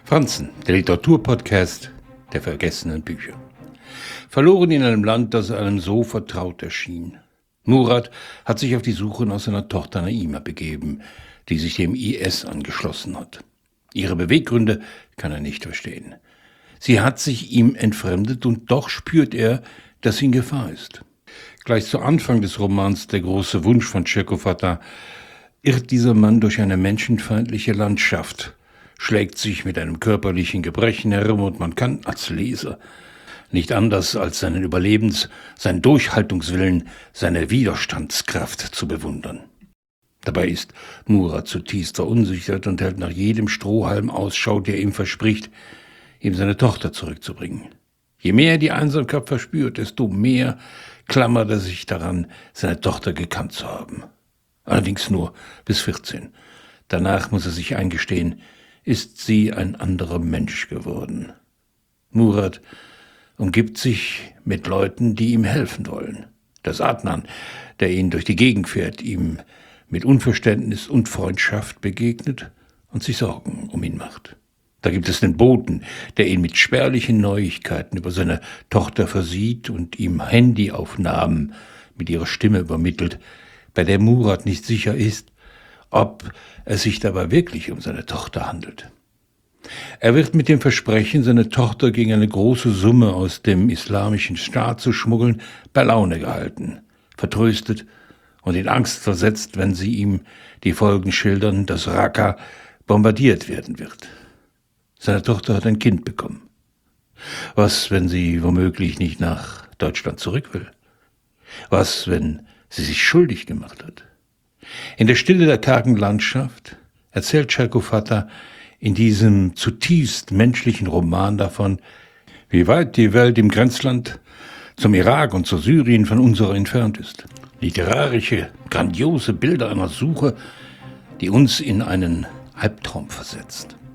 Franzen, der Literaturpodcast der vergessenen Bücher. Verloren in einem Land, das einem so vertraut erschien. Murat hat sich auf die Suche nach seiner Tochter Naima begeben, die sich dem IS angeschlossen hat. Ihre Beweggründe kann er nicht verstehen. Sie hat sich ihm entfremdet und doch spürt er, dass sie in Gefahr ist. Gleich zu Anfang des Romans Der große Wunsch von Cerco-Vatta irrt dieser Mann durch eine menschenfeindliche Landschaft, schlägt sich mit einem körperlichen Gebrechen herum und man kann als Leser nicht anders als seinen seinen Durchhaltungswillen, seine Widerstandskraft zu bewundern. Dabei ist Murat zutiefst verunsichert und hält nach jedem Strohhalm Ausschau, der ihm verspricht, ihm seine Tochter zurückzubringen. Je mehr er die Einsamkeit verspürt, desto mehr klammert er sich daran, seine Tochter gekannt zu haben. Allerdings nur bis 14. Danach muss er sich eingestehen, ist sie ein anderer Mensch geworden. Murat umgibt sich mit Leuten, die ihm helfen wollen. Das Adnan, der ihn durch die Gegend fährt, ihm mit Unverständnis und Freundschaft begegnet und sich Sorgen um ihn macht. Da gibt es den Boten, der ihn mit spärlichen Neuigkeiten über seine Tochter versieht und ihm Handyaufnahmen mit ihrer Stimme übermittelt, bei der Murat nicht sicher ist, ob es sich dabei wirklich um seine Tochter handelt. Er wird mit dem Versprechen, seine Tochter gegen eine große Summe aus dem islamischen Staat zu schmuggeln, bei Laune gehalten, vertröstet und in Angst versetzt, wenn sie ihm die Folgen schildern, dass Raqqa bombardiert werden wird. Seine Tochter hat ein Kind bekommen. Was, wenn sie womöglich nicht nach Deutschland zurück will? Was, wenn sie sich schuldig gemacht hat? In der Stille der kargen Landschaft erzählt Cerco-Vatta in diesem zutiefst menschlichen Roman davon, wie weit die Welt im Grenzland zum Irak und zu Syrien von unserer entfernt ist. Literarische, grandiose Bilder einer Suche, die uns in einen Albtraum versetzt.